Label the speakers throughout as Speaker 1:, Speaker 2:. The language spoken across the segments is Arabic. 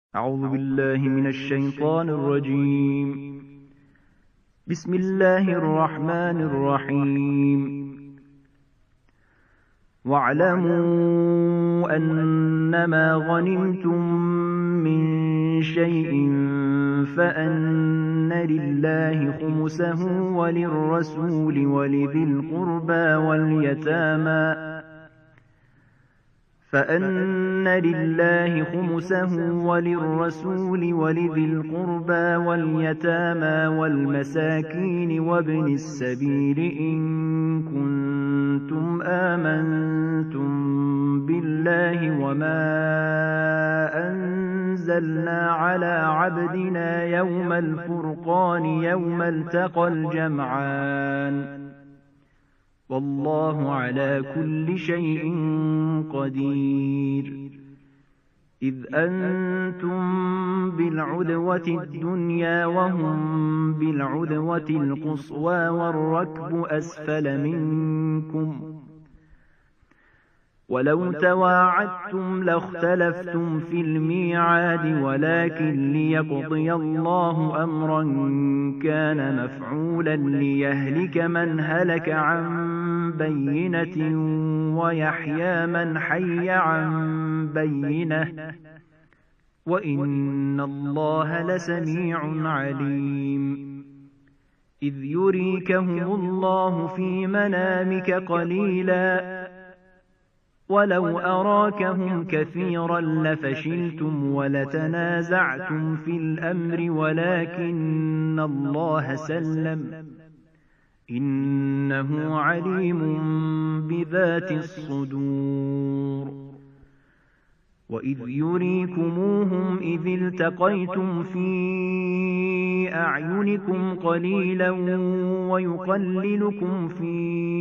Speaker 1: أعوذ بالله من الشيطان الرجيم. بسم الله الرحمن الرحيم. واعلموا أنما غنمتم من شيء فأن لله خمسه وللرسول ولذي القربى واليتامى والمساكين وابن السبيل إن كنتم آمنتم بالله وما أنزلنا على عبدنا يوم الفرقان يوم التقى الجمعان والله على كل شيء قدير. إذ أنتم بالعدوة الدنيا وهم بالعدوة القصوى والركب أسفل منكم ولو تواعدتم لاختلفتم في الميعاد ولكن ليقضي الله أمرا كان مفعولا ليهلك من هلك عن بينة ويحيى من حي عن بينة وإن الله لسميع عليم. إذ يريكهم الله في منامك قليلا ولو أراكهم كثيرا لفشلتم ولتنازعتم في الأمر ولكن الله سلم إنه عليم بذات الصدور. وإذ يريكموهم إذ التقيتم في أعينكم قليلا ويقللكم في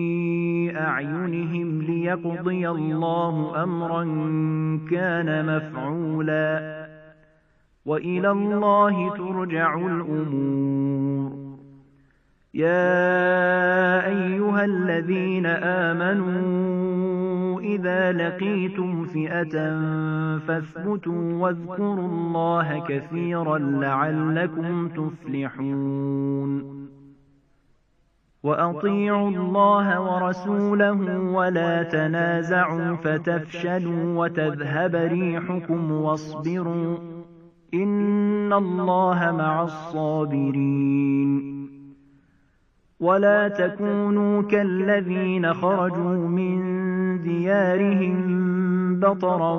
Speaker 1: أعينهم ليقضي الله أمرا كان مفعولا وإلى الله ترجع الأمور. يا أيها الذين آمنوا إذا لقيتم فئة فاثبتوا واذكروا الله كثيرا لعلكم تفلحون. وأطيعوا الله ورسوله ولا تنازعوا فتفشلوا وتذهب ريحكم واصبروا إن الله مع الصابرين. ولا تكونوا كالذين خرجوا من ديارهم بطرا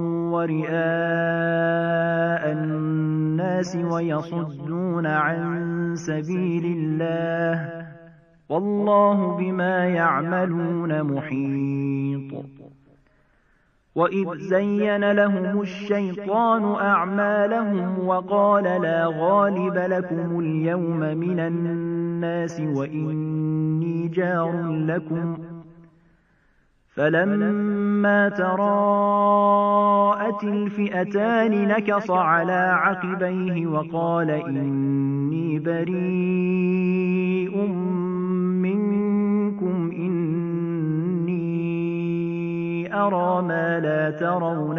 Speaker 1: ورئاء الناس ويصدون عن سبيل الله والله بما يعملون محيط. وإذ زين لهم الشيطان أعمالهم وقال لا غالب لكم اليوم من الناس وإني جار لكم فلما تراءت الفئتان نكص على عقبيه وقال إني بريء منكم إني أرى ما لا ترون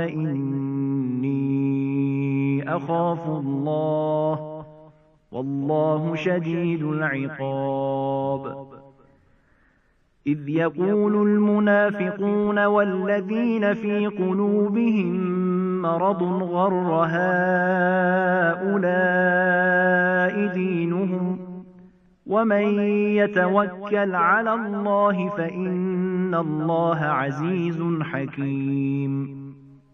Speaker 1: إني أخاف الله والله شديد العقاب. إذ يقول المنافقون والذين في قلوبهم مرض غر هؤلاء دينهم ومن يتوكل على الله فإن الله عزيز حكيم.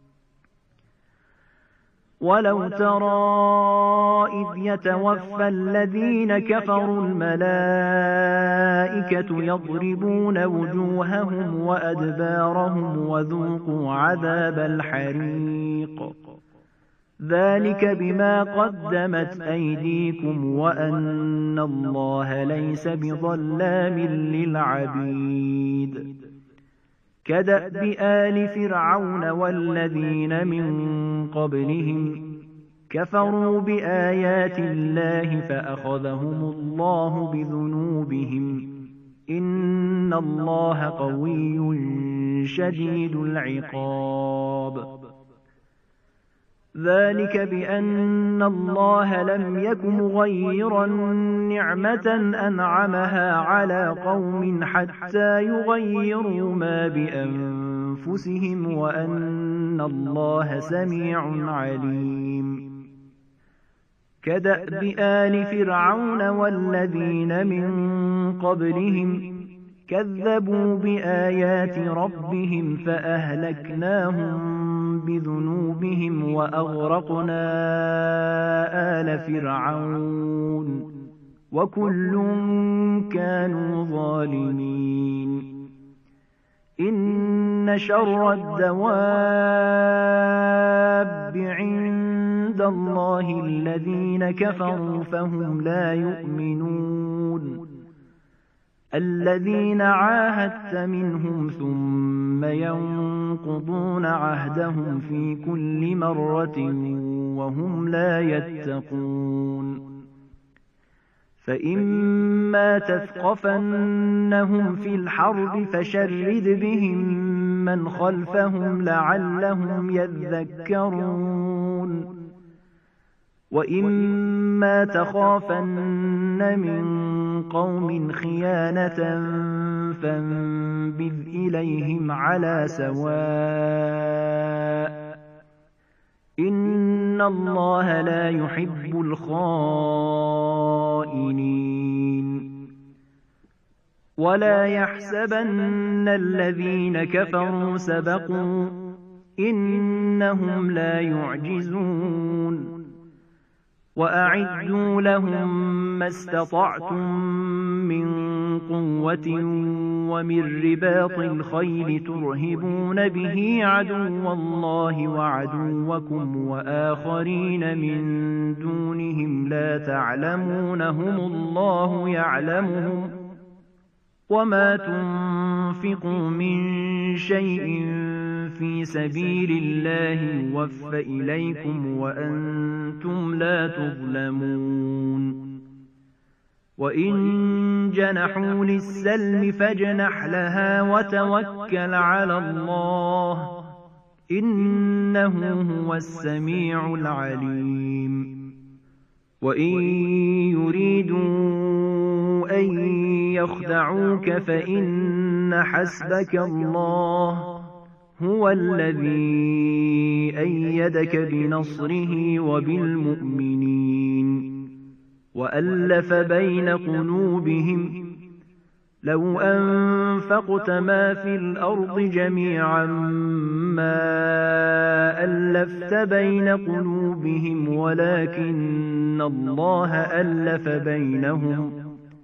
Speaker 1: ولو ترى إذ يتوفى الذين كفروا الملائكة يضربون وجوههم وأدبارهم وذوقوا عذاب الحريق ذلك بما قدمت أيديكم وأن الله ليس بظلام للعبيد. كدأب آل فرعون والذين من قبلهم كفروا بآيات الله فأخذهم الله بذنوبهم إن الله قوي شديد العقاب. ذلك بأن الله لم يك مغيرا نعمة أنعمها على قوم حتى يغيروا ما بأنفسهم وأن الله سميع عليم كدأب آل فرعون والذين من قبلهم كذبوا بآيات ربهم فأهلكناهم بذنوبهم وأغرقنا آل فرعون وكل كانوا ظالمين إن شر الدواب عند الله الذين كفروا فهم لا يؤمنون الذين عاهدت منهم ثم ينقضون عهدهم في كل مرة وهم لا يتقون فإما تثقفنهم في الحرب فشرد بهم من خلفهم لعلهم يذكرون وإما تخافن من قوم خيانة فانبذ إليهم على سواء إن الله لا يحب الخائنين ولا يحسبن الذين كفروا سبقوا إنهم لا يعجزون وأعدوا لهم ما استطعتم من قوة ومن رباط الخيل ترهبون به عدو الله وعدوكم وآخرين من دونهم لا تعلمونهم الله يعلمهم وما تنفقوا من شيء في سبيل الله يوفى إليكم وأنتم لا تظلمون وإن جنحوا للسلم فاجنح لها وتوكل على الله إنه هو السميع العليم وإن يريدوا أن يخدعوك فإن حسبك الله هو الذي أيدك بنصره وبالمؤمنين وألف بين قلوبهم لو أنفقت ما في الأرض جميعا ما ألفت بين قلوبهم ولكن الله ألف بينهم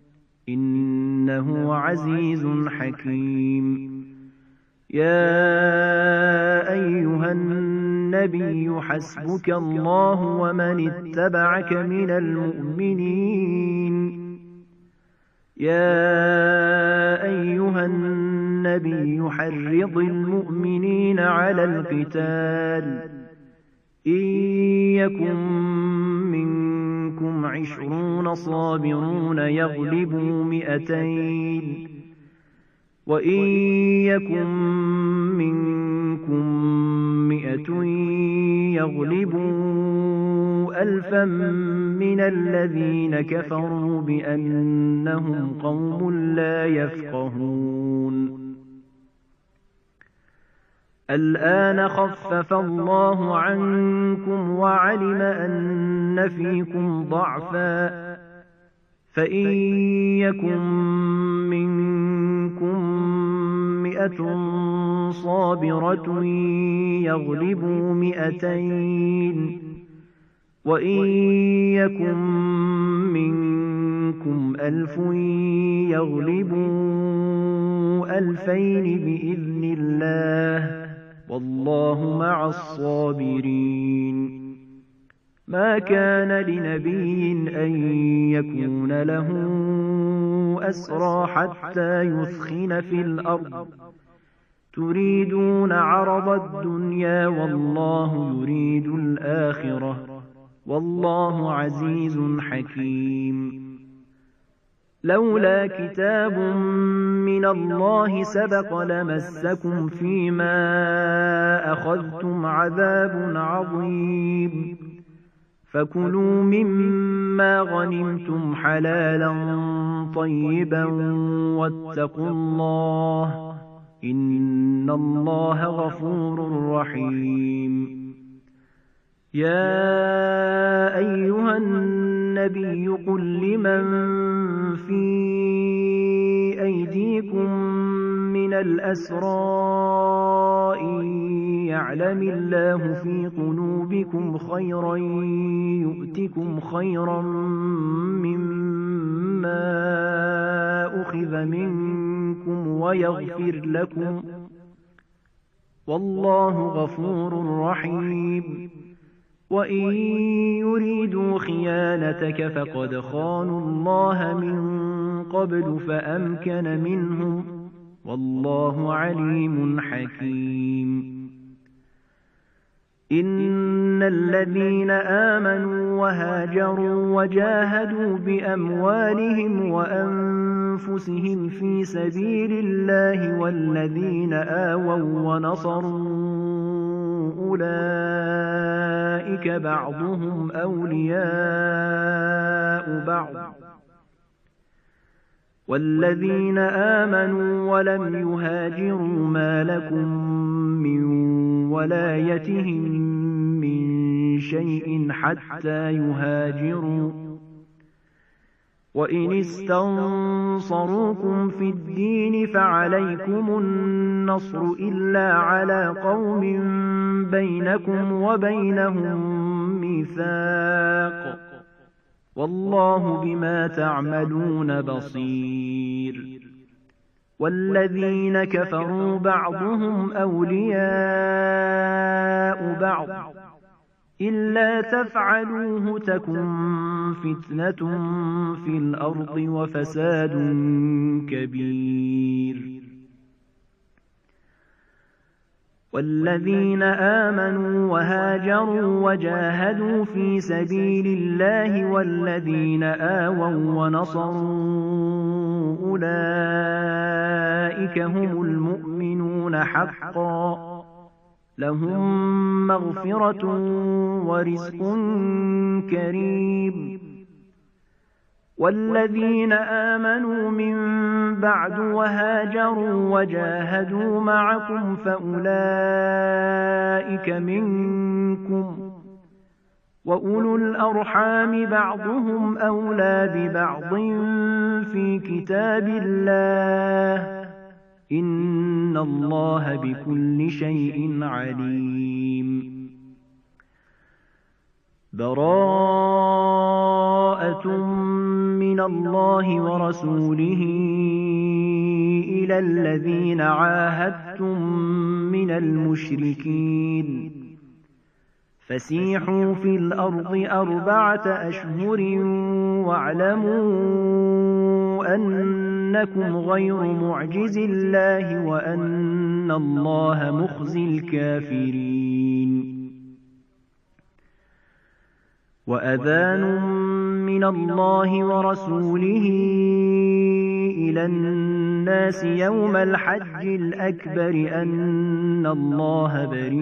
Speaker 1: إنه عزيز حكيم يا أيها النبي حسبك الله ومن اتبعك من المؤمنين يا أيها النبي حرض المؤمنين على القتال إن يكن منكم 20 صابرون يغلبوا 200 وإن يكن منكم 100 يغلبوا 1000 من الذين كفروا بأنهم قوم لا يفقهون الآن خفف الله عنكم وعلم أن فيكم ضعفا فإن يكن منكم 100 صابرة يغلبوا 200 وإن يكن منكم 1000 يغلبوا 2000 بإذن الله والله مع الصابرين ما كان لنبي أن يكون له أسرى حتى يثخن في الأرض تريدون عرض الدنيا والله يريد الآخرة والله عزيز حكيم لولا كتاب من الله سبق لمسكم فيما أخذتم عذاب عظيم فكلوا مما غنمتم حلالا طيبا واتقوا الله إن الله غفور رحيم. يا أيها النبي قل لمن في أيديكم من الأسرى إن يعلم الله في قلوبكم خيرا يؤتكم خيرا مما أخذ منكم ويغفر لكم والله غفور رحيم. وإن يريدوا خيانتك فقد خانوا الله من قبل فأمكن منهم والله عليم حكيم. إن الذين آمنوا وهاجروا وجاهدوا بأموالهم وأنفسهم في سبيل الله والذين آووا ونصروا أولئك بعضهم أولياء بعض والذين آمنوا ولم يهاجروا ما لكم من ولايتهم من شيء حتى يهاجروا وإن استنصروكم في الدين فعليكم النصر إلا على قوم بينكم وبينهم ميثاق والله بما تعملون بصير. والذين كفروا بعضهم أولياء بعض إلا تفعلوه تكن فتنة في الأرض وفساد كبير. والذين آمنوا وهاجروا وجاهدوا في سبيل الله والذين آووا ونصروا أولئك هم المؤمنون حقا لهم مغفرة ورزق كريم. والذين آمنوا من بعد وهاجروا وجاهدوا معكم فأولئك منكم وأولو الأرحام بعضهم أولى ببعض في كتاب الله إن الله بكل شيء عليم. براءة من الله ورسوله إلى الذين عاهدتم من المشركين فسيحوا في الأرض 4 أشهر واعلموا أنكم غير معجز الله وأن الله مخزي الكافرين. وأذان من الله ورسوله إلى الناس يوم الحج الأكبر أن الله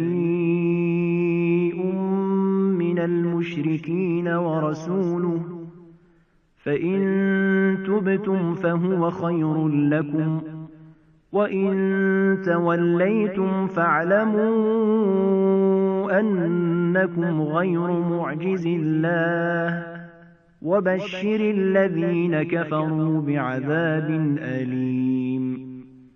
Speaker 1: بريء من المشركين ورسوله فإن تبتم فهو خير لكم وإن توليتم فاعلموا أنكم غير معجز الله وبشر الذين كفروا بعذاب أليم.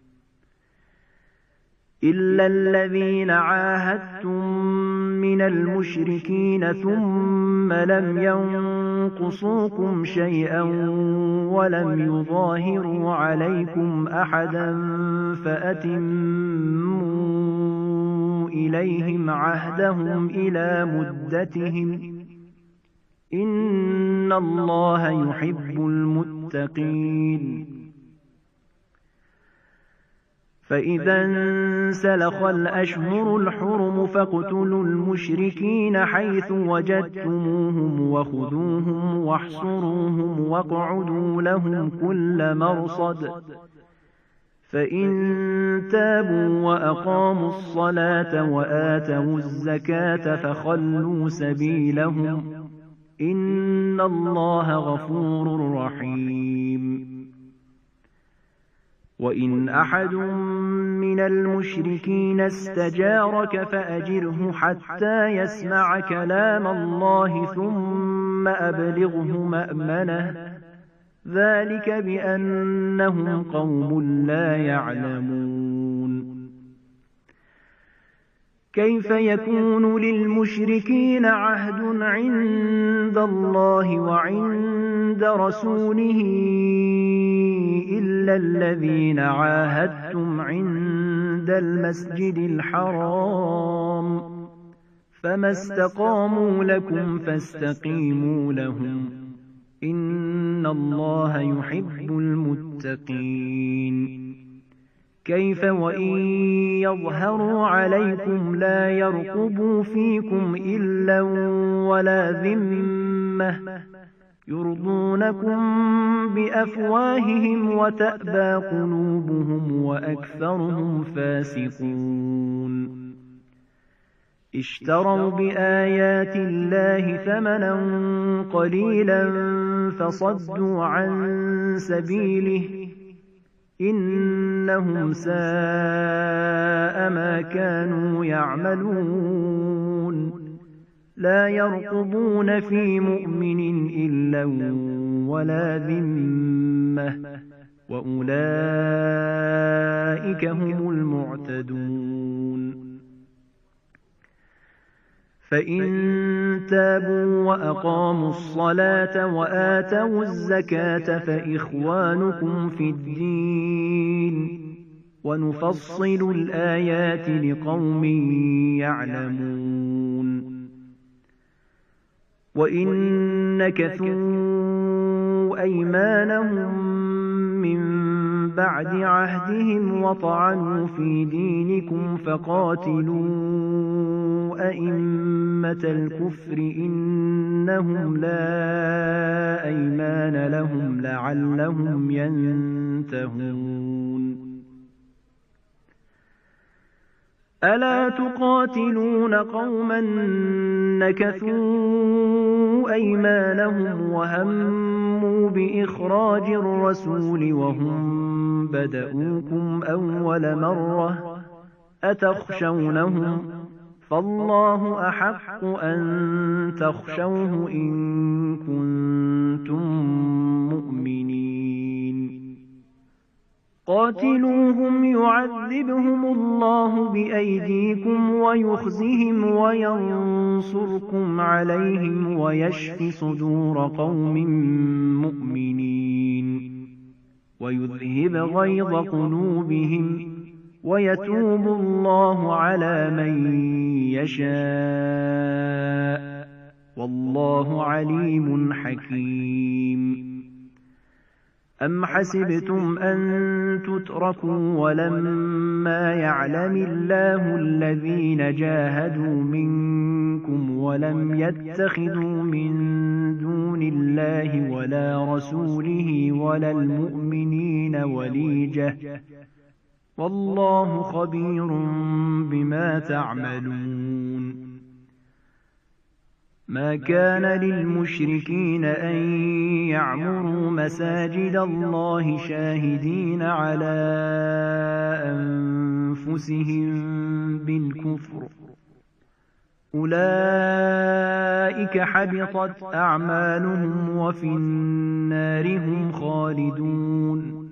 Speaker 1: إلا الذين عاهدتم من المشركين ثم لم ينقصوكم شيئا ولم يظاهروا عليكم أحدا فأتموا إليهم عهدهم إلى مدتهم إن الله يحب المتقين. فإذا انسلخ الأشهر الحرم فاقتلوا المشركين حيث وجدتموهم وخذوهم واحصروهم واقعدوا لهم كل مرصد فإن تابوا وأقاموا الصلاة وآتوا الزكاة فخلوا سبيلهم إن الله غفور رحيم. وإن أحد من المشركين استجارك فأجره حتى يسمع كلام الله ثم أبلغه مأمنه، ذلك بأنهم قوم لا يعلمون. كيف يكون للمشركين عهد عند الله وعند رسوله إلا الذين عاهدتم عند المسجد الحرام، فما استقاموا لكم فاستقيموا لهم، إن الله يحب المتقين. كيف وإن يظهروا عليكم لا يرقبوا فيكم إلا ولا ذمة، يرضونكم بأفواههم وتأبى قلوبهم وأكثرهم فاسقون. اشتروا بآيات الله ثمنا قليلا فصدوا عن سبيله، إنهم ساء ما كانوا يعملون. لا يرقبون في مؤمن إلا ولا ذمة، وأولئك هم المعتدون. فإن تابوا وأقاموا الصلاة وآتوا الزكاة فإخوانكم في الدين، ونفصل الآيات لقوم يعلمون. وإن نكثوا أيمانهم من بعد عهدهم وطعنوا في دينكم فقاتلوا أئمة الكفر إنهم لا أيمان لهم لعلهم ينتهون. ألا تقاتلون قوما نكثوا أيمانهم وهموا بإخراج الرسول وهم بدؤوكم أول مرة، أتخشونهم؟ فالله أحق أن تخشوه إن كنتم مؤمنين. قاتلوهم يعذبهم الله بأيديكم ويخزهم وينصركم عليهم ويشف صدور قوم مؤمنين، ويذهب غيظ قلوبهم، ويتوب الله على من يشاء، والله عليم حكيم. أم حسبتم أن تتركوا ولما يعلم الله الذين جاهدوا منكم ولم يتخذوا من دون الله ولا رسوله ولا المؤمنين وليجة، والله خبير بما تعملون. ما كان للمشركين أن يعمروا مساجد الله شاهدين على أنفسهم بالكفر، أولئك حبطت أعمالهم وفي النار هم خالدون.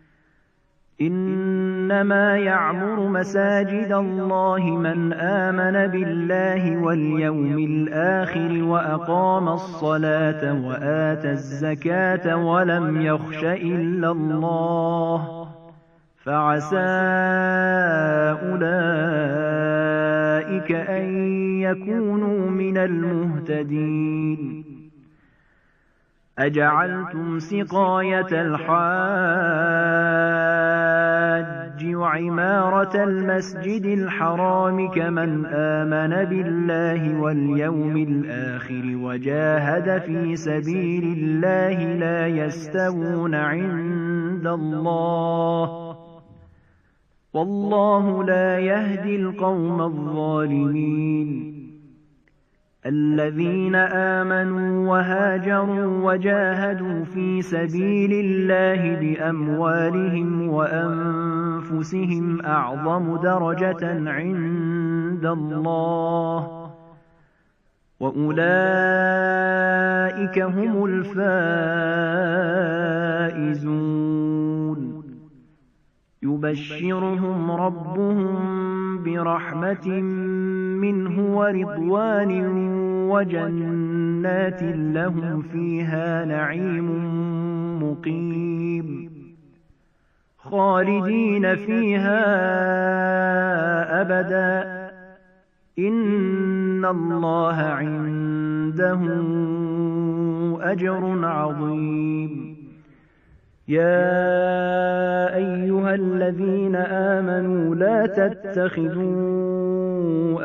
Speaker 1: إنما يعمر مساجد الله من آمن بالله واليوم الآخر وأقام الصلاة وآتى الزكاة ولم يخش إلا الله، فعسى أولئك أن يكونوا من المهتدين. أجعلتم سقاية الحاج وعمارة المسجد الحرام كمن آمن بالله واليوم الآخر وجاهد في سبيل الله لا يستوون عند الله، والله لا يهدي القوم الظالمين. الذين آمنوا وهاجروا وجاهدوا في سبيل الله بأموالهم وأنفسهم أعظم درجة عند الله، وأولئك هم الفائزون. يبشرهم ربهم برحمة منه ورضوان وجنات لهم فيها نعيم مقيم خالدين فيها أبدا، إن الله عنده أجر عظيم. يا أيها الذين آمنوا لا تتخذوا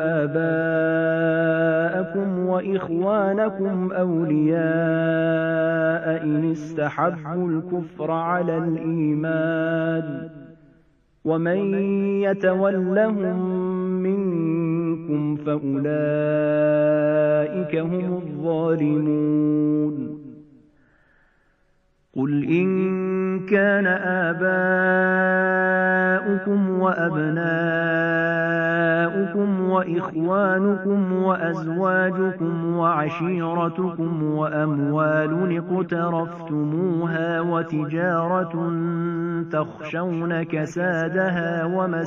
Speaker 1: آباءكم وإخوانكم أولياء إن استحبوا الكفر على الإيمان، ومن يتولهم منكم فأولئك هم الظالمون. قل إن كان آباؤكم وأبناؤكم وإخوانكم وأزواجكم وعشيرتكم وأموال اقترفتموها وتجارة تخشون كسادها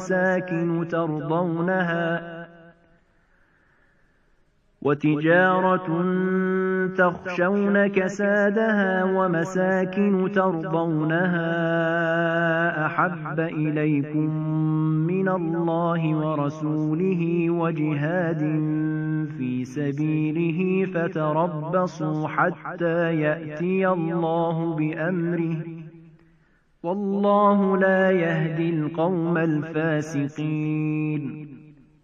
Speaker 1: ومساكن ترضونها أحب إليكم من الله ورسوله وجهاد في سبيله فتربصوا حتى يأتي الله بأمره، والله لا يهدي القوم الفاسقين.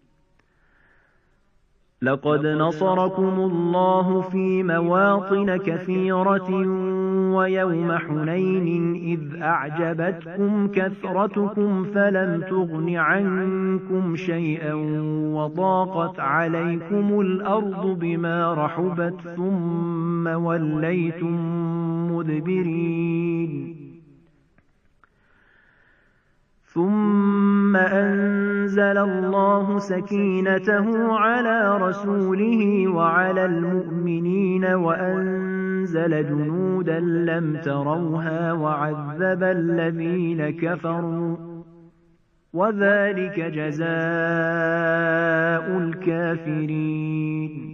Speaker 1: لقد نصركم الله في مواطن كثيرة ويوم حنين إذ أعجبتكم كثرتكم فلم تغن عنكم شيئا وضاقت عليكم الأرض بما رحبت ثم وليتم مدبرين. ثم أنزل الله سكينته على رسوله وعلى المؤمنين وأنزل جنودا لم تروها وعذب الذين كفروا، وذلك جزاء الكافرين.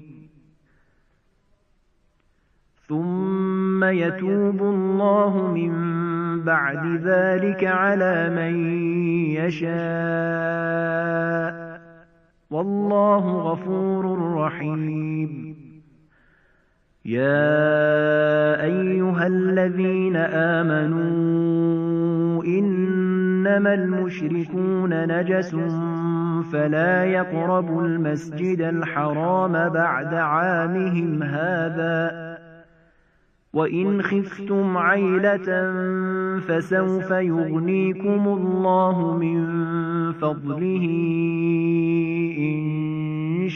Speaker 1: ثم يتوب الله من بعد ذلك على من يشاء، والله غفور رحيم. يا أيها الذين آمنوا إنما المشركون نجس فلا يقربوا المسجد الحرام بعد عامهم هذا، وإن خفتم عيلة فسوف يغنيكم الله من فضله إن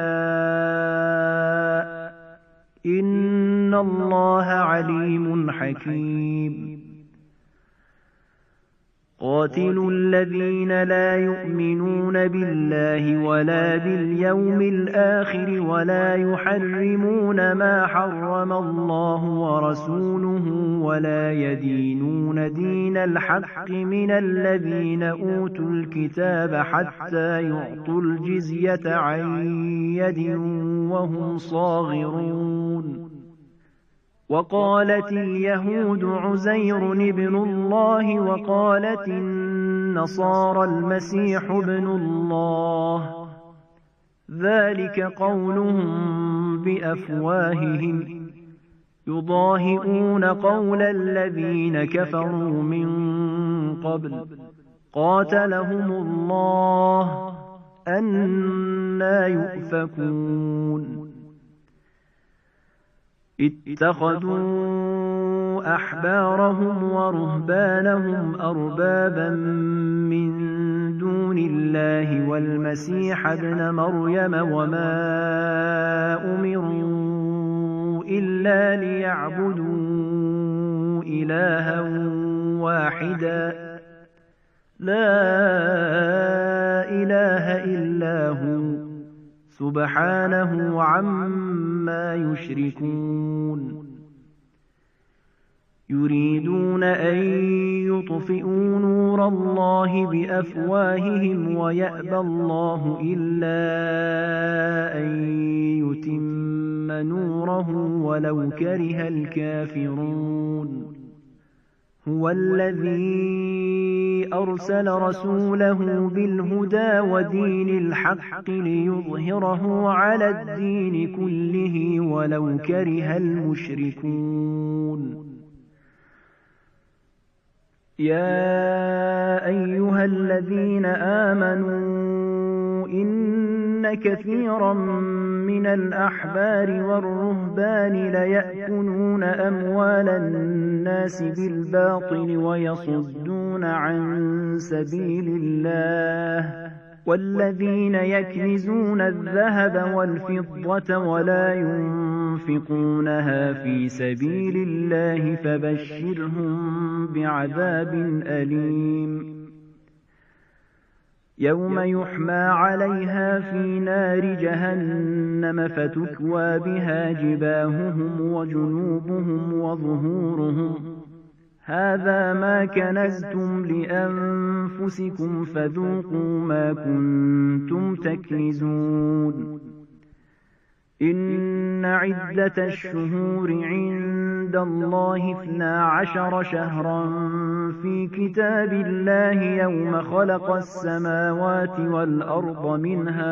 Speaker 1: شاء، إن الله عليم حكيم. قاتلوا الذين لا يؤمنون بالله ولا باليوم الآخر ولا يحرمون ما حرم الله ورسوله ولا يدينون دين الحق من الذين أوتوا الكتاب حتى يعطوا الجزية عن يد وهم صاغرون. وقالت اليهود عزير ابن الله وقالت النصارى المسيح ابن الله، ذلك قولهم بأفواههم يضاهئون قول الذين كفروا من قبل، قاتلهم الله أنى يؤفكون. اتخذوا أحبارهم ورهبانهم أربابا من دون دون الله والمسيح ابن مريم وما أمروا إلا ليعبدوا إلها واحدا لا إله إلا هو سبحانه عما يشركون يريدون أن يطفئوا نور الله بأفواههم ويأبى الله إلا أن يتم نوره ولو كره الكافرون هو الذي أرسل رسوله بالهدى ودين الحق ليظهره على الدين كله ولو كره المشركون يا أيها الذين آمنوا إن كثيرا من الأحبار والرهبان ليأكلون أموال الناس بالباطل ويصدون عن سبيل الله والذين يكنزون الذهب والفضة ولا ينفقونها في سبيل الله فبشرهم بعذاب أليم يوم يحمى عليها في نار جهنم فتكوى بها جباههم وجنوبهم وظهورهم هذا ما كنزتم لأنفسكم فذوقوا ما كنتم تكنزون إن عدة الشهور عند الله 12 شهرا في كتاب الله يوم خلق السماوات والأرض منها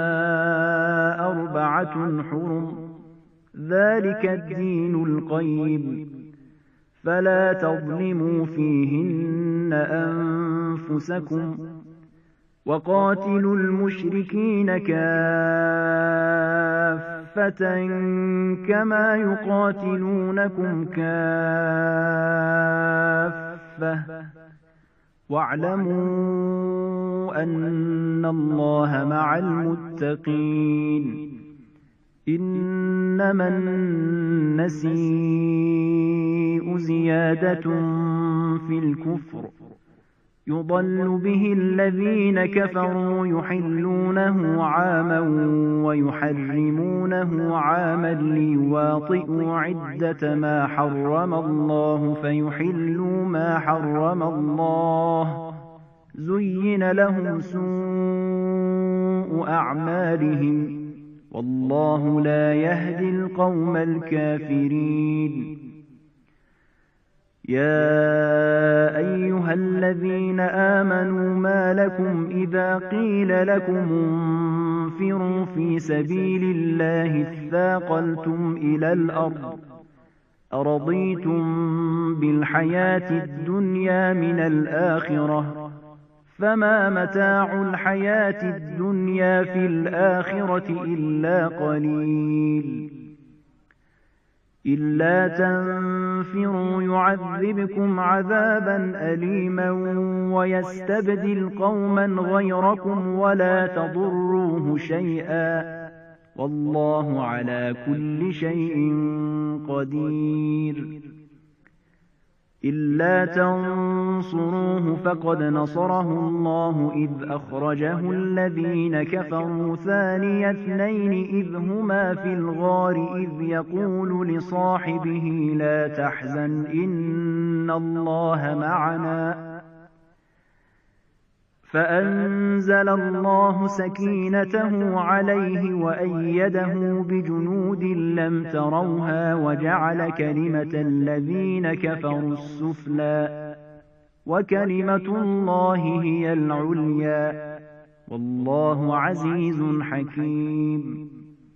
Speaker 1: 4 حرم ذلك الدين القيم فلا تظلموا فيهن أنفسكم وقاتلوا المشركين كافة كما يقاتلونكم كافة واعلموا أن الله مع المتقين إنما النسيء زيادة في الكفر يضل به الذين كفروا يحلونه عاما ويحرمونه عاما ليواطئوا عدة ما حرم الله فيحلوا ما حرم الله زين لهم سوء أعمالهم والله لا يهدي القوم الكافرين يا أيها الذين آمنوا ما لكم إذا قيل لكم انفروا في سبيل الله اثاقلتم إلى الأرض أرضيتم بالحياة الدنيا من الآخرة فما متاع الحياة الدنيا في الآخرة إلا قليل إلا تنفروا يعذبكم عذابا أليما ويستبدل قوما غيركم ولا تضروه شيئا والله على كل شيء قدير إلا تنصروه فقد نصره الله إذ أخرجه الذين كفروا ثاني اثنين إذ هما في الغار إذ يقول لصاحبه لا تحزن إن الله معنا فأنزل الله سكينته عليه وأيده بجنود لم تروها وجعل كلمة الذين كفروا السفلى وكلمة الله هي العليا والله عزيز حكيم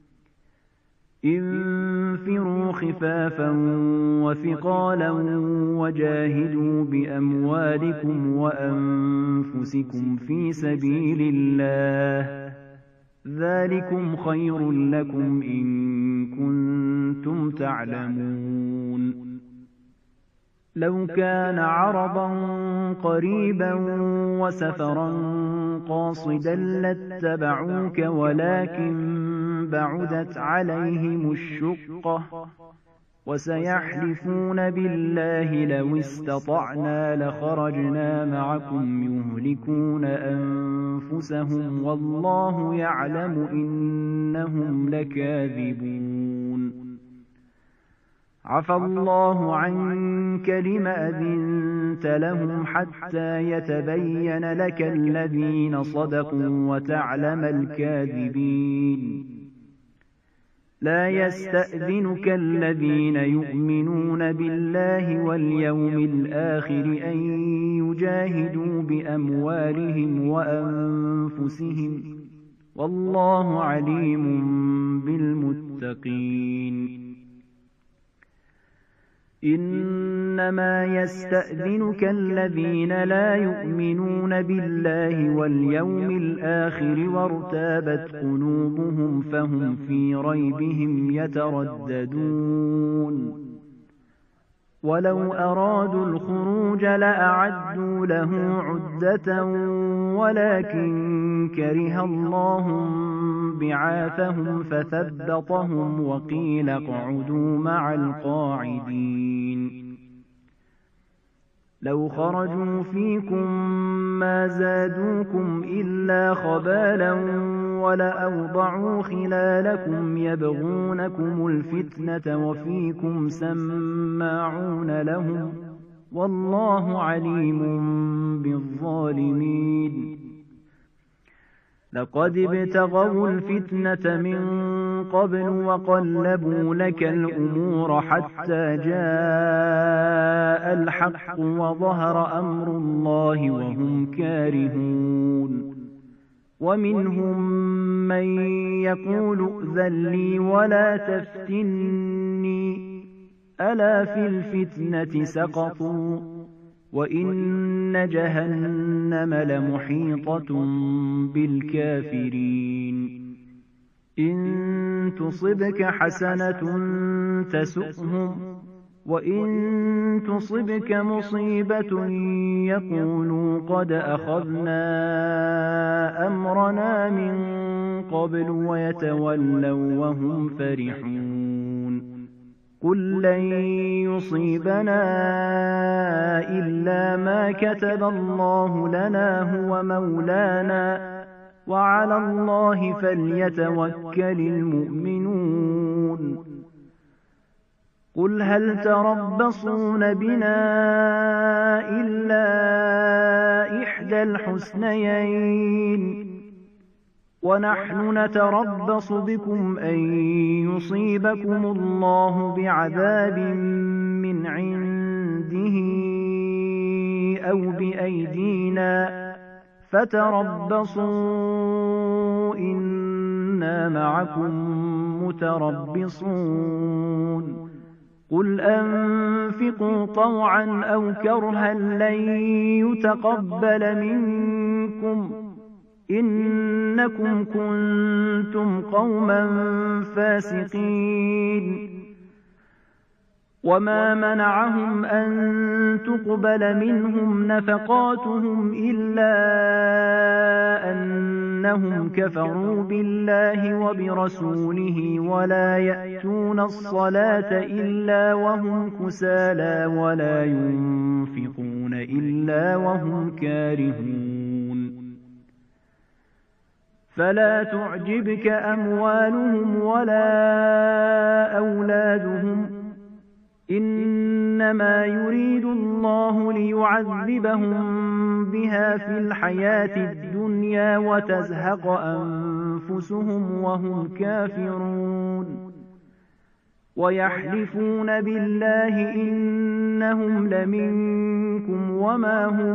Speaker 1: انفروا خفافا وثقالا وجاهدوا بأموالكم وأنفسكم في سبيل الله ذلكم خير لكم إن كنتم تعلمون لو كان عرضا قريبا وسفرا قاصدا لاتبعوك ولكن بعدت عليهم الشقة وسيحلفون بالله لو استطعنا لخرجنا معكم يهلكون أنفسهم والله يعلم إنهم لكاذبون عفى الله عنك لم أذنت لهم حتى يتبين لك الذين صدقوا وتعلم الكاذبين لا يستأذنك الذين يؤمنون بالله واليوم الآخر أن يجاهدوا بأموالهم وأنفسهم والله عليم بالمتقين إنما يستأذنك الذين لا يؤمنون بالله واليوم الآخر وارتابت قلوبهم فهم في ريبهم يترددون ولو أرادوا الخروج لأعدوا له عدة ولكن كره الله بعاثهم فثبطهم وقيل اقعدوا مع القاعدين لو خرجوا فيكم ما زادوكم إلا خبالا ولأوضعوا خلالكم يبغونكم الفتنة وفيكم سماعون لهم والله عليم بالظالمين لقد ابتغوا الفتنة من قبل وقلبوا لك الأمور حتى جاء الحق وظهر أمر الله وهم كارهون ومنهم من يقول ائذن لي ولا تفتني ألا في الفتنة سقطوا وإن جهنم لمحيطة بالكافرين إن تصبك حسنة تسؤهم وإن تصبك مصيبة يقولوا قد أخذنا أمرنا من قبل ويتولوا وهم فرحون قل لن يصيبنا إلا ما كتب الله لنا هو مولانا وعلى الله فليتوكل المؤمنون قل هل تربصون بنا إلا إحدى الحسنيين ونحن نتربص بكم أن يصيبكم الله بعذاب من عنده أو بأيدينا فتربصوا إنا معكم متربصون قل أنفقوا طوعا أو كرها لن يتقبل منكم إنكم كنتم قوما فاسقين وما منعهم أن تقبل منهم نفقاتهم إلا أنهم كفروا بالله وبرسوله ولا يأتون الصلاة إلا وهم كسالى ولا ينفقون إلا وهم كارهون فلا تعجبك أموالهم ولا أولادهم إنما يريد الله ليعذبهم بها في الحياة الدنيا وتزهق أنفسهم وهم كافرون ويحلفون بالله إنهم لمنكم وما هم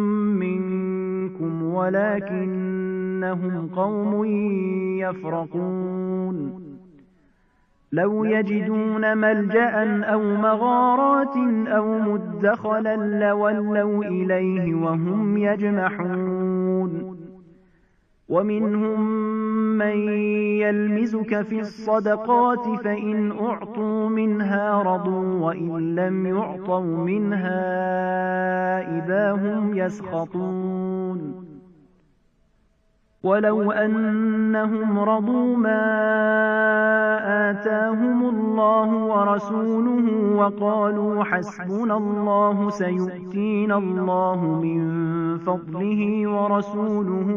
Speaker 1: منكم ولكنهم قوم يفرقون لو يجدون ملجأ أو مغارات أو مدخلا لولوا إليه وهم يجمحون ومنهم من يلمزك في الصدقات فإن أعطوا منها رضوا وإن لم يعطوا منها إذا هم يسخطون ولو أنهم رضوا ما آتاهم الله ورسوله وقالوا حسبنا الله سيؤتينا الله من فضله ورسوله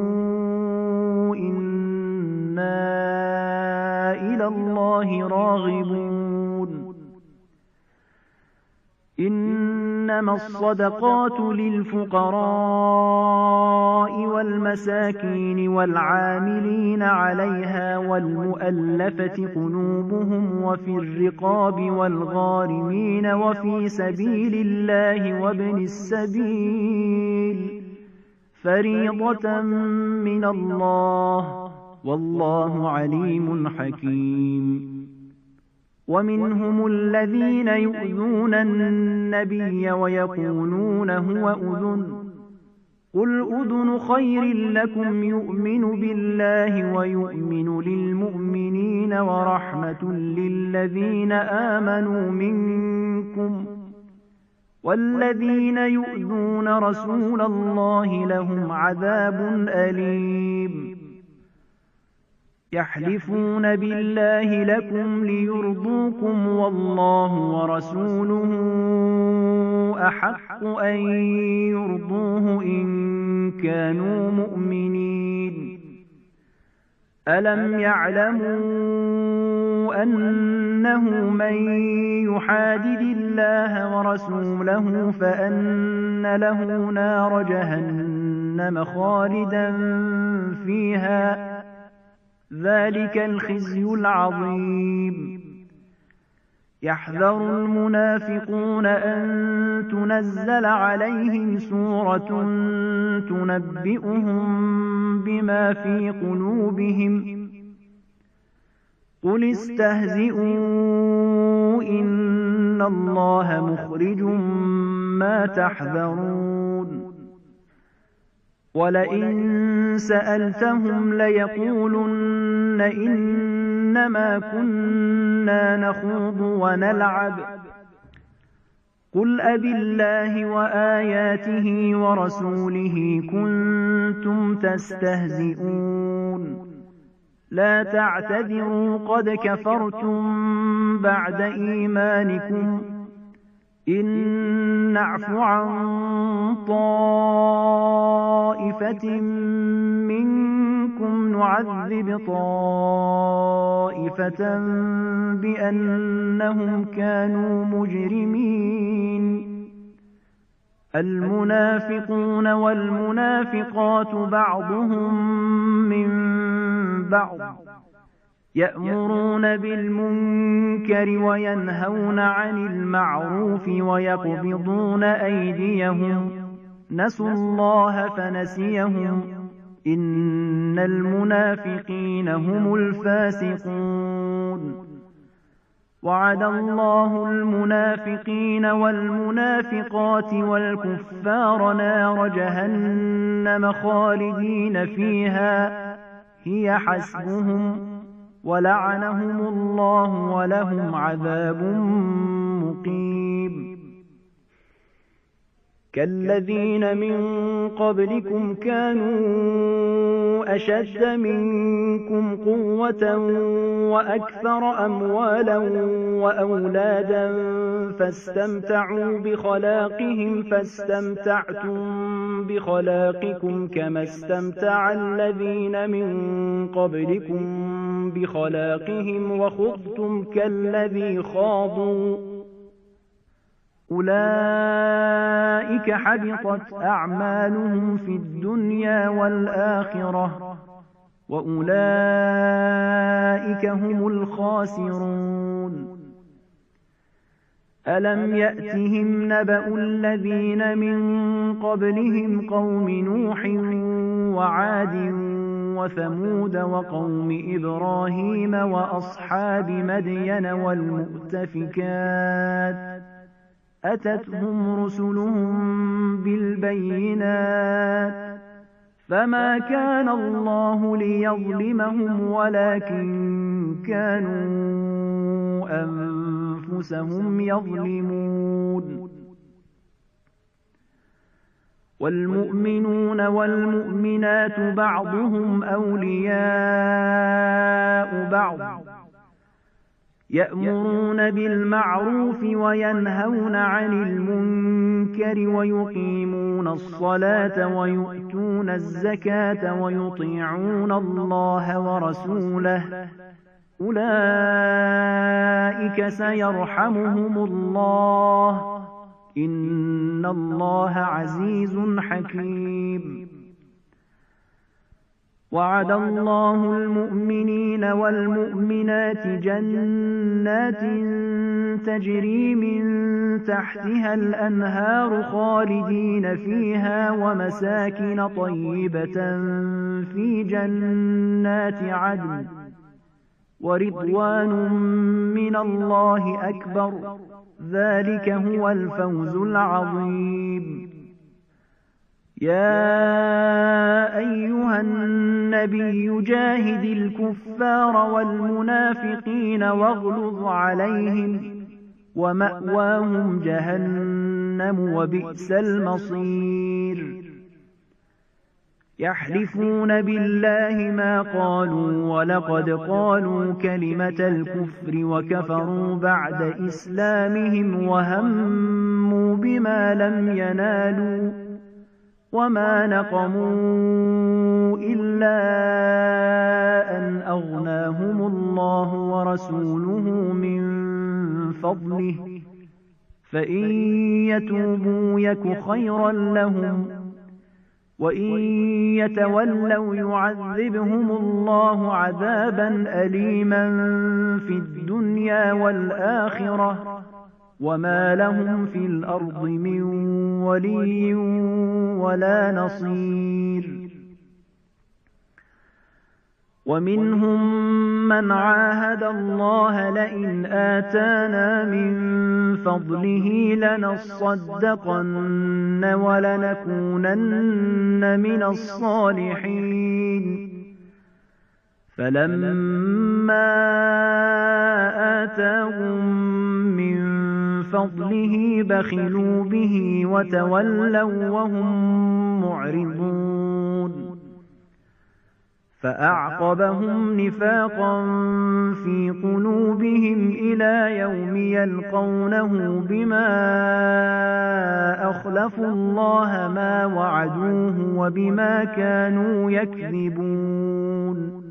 Speaker 1: إنا إلى الله راغبون إنما الصدقات للفقراء والمساكين والعاملين عليها والمؤلفة قلوبهم وفي الرقاب والغارمين وفي سبيل الله وابن السبيل فريضة من الله والله عليم حكيم ومنهم الذين يؤذون النبي ويقولون هو أذن قل أذن خير لكم يؤمن بالله ويؤمن للمؤمنين ورحمة للذين آمنوا منكم والذين يؤذون رسول الله لهم عذاب أليم يحلفون بالله لكم ليرضوكم والله ورسوله أحق أن يرضوه إن كانوا مؤمنين ألم يعلموا أنه من يحادد الله ورسوله فأن له نار جهنم خالدا فيها ذلك الخزي العظيم يحذر المنافقون أن تنزل عليهم سورة تنبئهم بما في قلوبهم قل استهزئوا إن الله مخرج ما تحذرون ولئن سألتهم ليقولن إنما كنا نخوض ونلعب قل أبالله وآياته ورسوله كنتم تستهزئون لا تعتذروا قد كفرتم بعد إيمانكم إن نعف عن طائفة منكم نعذب طائفة بأنهم كانوا مجرمين المنافقون والمنافقات بعضهم من بعض يأمرون بالمنكر وينهون عن المعروف ويقبضون أيديهم نسوا الله فنسيهم إن المنافقين هم الفاسقون وعد الله المنافقين والمنافقات والكفار نار جهنم خالدين فيها هي حسبهم ولعنهم الله ولهم عذاب مقيم كالذين من قبلكم كانوا أشد منكم قوة وأكثر أموالا وأولادا فاستمتعوا بخلاقهم فاستمتعتم بخلاقكم كما استمتع الذين من قبلكم بخلاقهم وخضتم كالذي خاضوا أولئك حبطت أعمالهم في الدنيا والآخرة وأولئك هم الخاسرون ألم يأتهم نبأ الذين من قبلهم قوم نوح وعاد وثمود وقوم إبراهيم وأصحاب مدين والمؤتفكات أتتهم رسلهم بالبينات فما كان الله ليظلمهم ولكن كانوا أنفسهم يظلمون. والمؤمنون والمؤمنات بعضهم أولياء بعض يأمرون بالمعروف وينهون عن المنكر ويقيمون الصلاة ويؤتون الزكاة ويطيعون الله ورسوله أولئك سيرحمهم الله إن الله عزيز حكيم. وعد الله المؤمنين والمؤمنات جنات تجري من تحتها الأنهار خالدين فيها ومساكن طيبة في جنات عدن ورضوان من الله أكبر ذلك هو الفوز العظيم. يا أيها النبي جاهد الكفار والمنافقين واغلظ عليهم ومأواهم جهنم وبئس المصير. يحلفون بالله ما قالوا ولقد قالوا كلمة الكفر وكفروا بعد إسلامهم وهموا بما لم ينالوا وما نقموا إلا أن أغناهم الله ورسوله من فضله فإن يتوبوا يك خيرا لهم وإن يتولوا يعذبهم الله عذابا أليما في الدنيا والآخرة وما لهم في الأرض من ولي ولا نصير. ومنهم من عاهد الله لئن آتانا من فضله لنصدقن ولنكونن من الصالحين فلما آتاهم من فضله بخلوا به وتولوا وهم معرضون. فأعقبهم نفاقا في قلوبهم إلى يوم يلقونه بما أخلفوا الله ما وعدوه وبما كانوا يكذبون.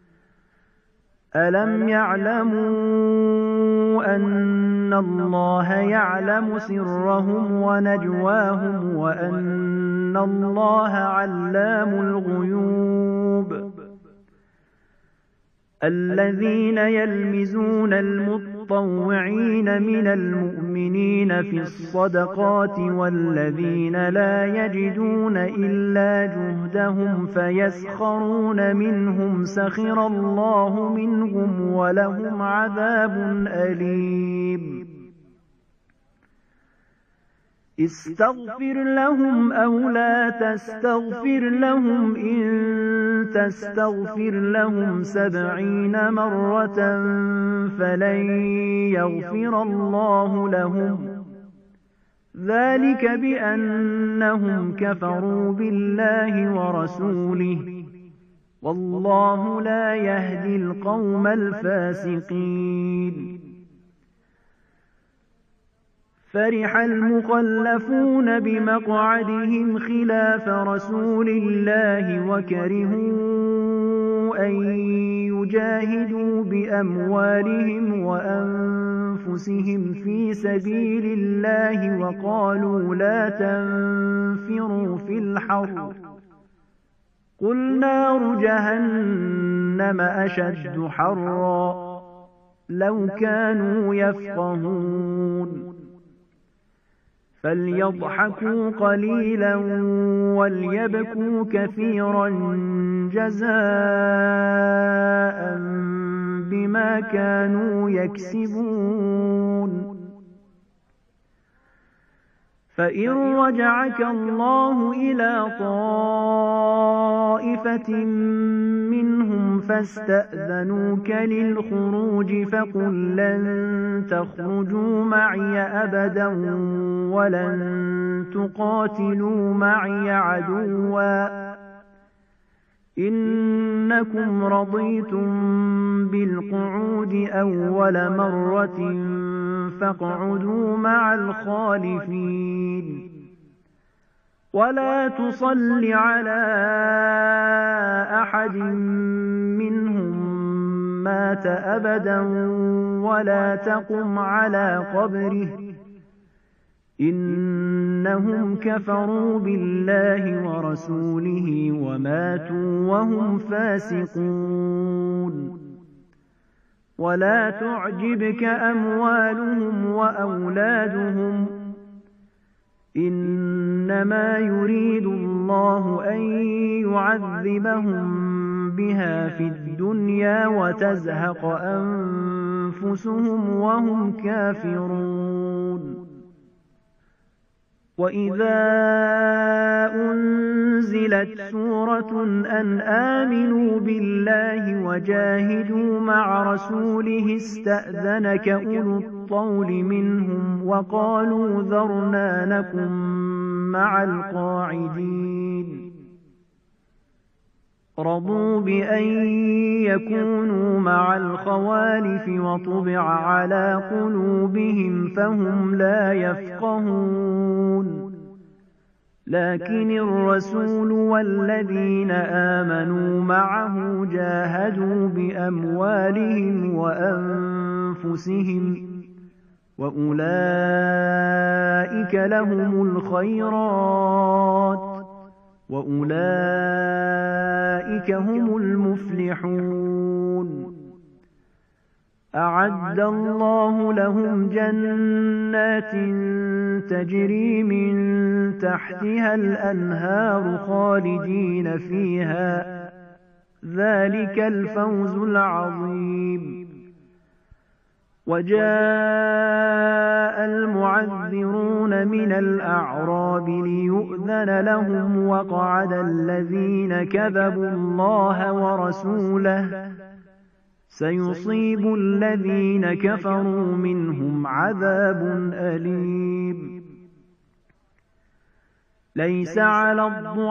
Speaker 1: ألم يعلموا أن الله يعلم سرهم ونجواهم وأن الله علام الغيوب. الذين يلمزون المطوعين من المؤمنين في الصدقات والذين لا يجدون إلا جهدهم فيسخرون منهم سخر الله منهم ولهم عذاب أليم. استغفر لهم أو لا تستغفر لهم إن تستغفر لهم 70 مرة فلن يغفر الله لهم ذلك بأنهم كفروا بالله ورسوله والله لا يهدي القوم الفاسقين. فرح المخلفون بمقعدهم خلاف رسول الله وكرهوا أن يجاهدوا بأموالهم وأنفسهم في سبيل الله وقالوا لا تنفروا في الحر قل نار جهنم أشد حرا لو كانوا يفقهون. فليضحكوا قليلا وليبكوا كثيرا جزاء بما كانوا يكسبون. فإن رجعك الله إلى طائفة منهم فاستأذنوك للخروج فقل لن تخرجوا معي أبدا ولن تقاتلوا معي عدوا إنكم رضيتم بالقعود أول مرة فاقعدوا مع الخالفين ولا تصل على أحد منهم مات أبدا ولا تقم على قبره إنهم كفروا بالله ورسوله وماتوا وهم فاسقون ولا تعجبك أموالهم وأولادهم إنما يريد الله أن يعذبهم بها في الدنيا وتزهق أنفسهم وهم كافرون وإذا أنزلت سورة أن آمنوا بالله وجاهدوا مع رسوله استأذنك أولو الطول منهم وقالوا ذرنا نكن مع القاعدين رضوا بأن يكونوا مع الخوالف وطبع على قلوبهم فهم لا يفقهون لكن الرسول والذين آمنوا معه جاهدوا بأموالهم وأنفسهم وأولئك لهم الخيرات وأولئك هم المفلحون أعد الله لهم جنات تجري من تحتها الأنهار خالدين فيها ذلك الفوز العظيم وجاء المعذرون من الأعراب ليؤذن لهم وقعد الذين كذبوا الله ورسوله سيصيب الذين كفروا منهم عذاب أليم ليس على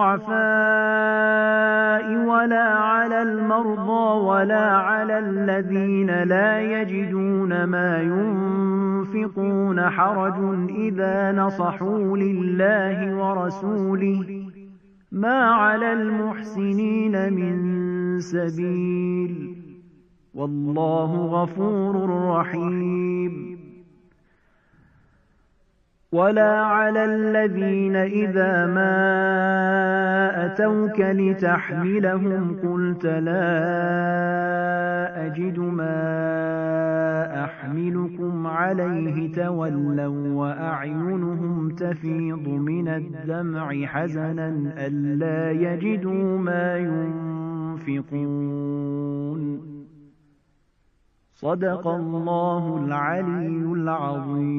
Speaker 1: الضعفاء ولا على المرضى ولا على الذين لا يجدون ما ينفقون حرج إذا نصحوا لله ورسوله ما على المحسنين من سبيل والله غفور رحيم ولا على الذين إذا ما أتوك لتحملهم قلت لا أجد ما أحملكم عليه تولوا وأعينهم تفيض من الدمع حزنا ألا يجدوا ما ينفقون صدق الله العلي العظيم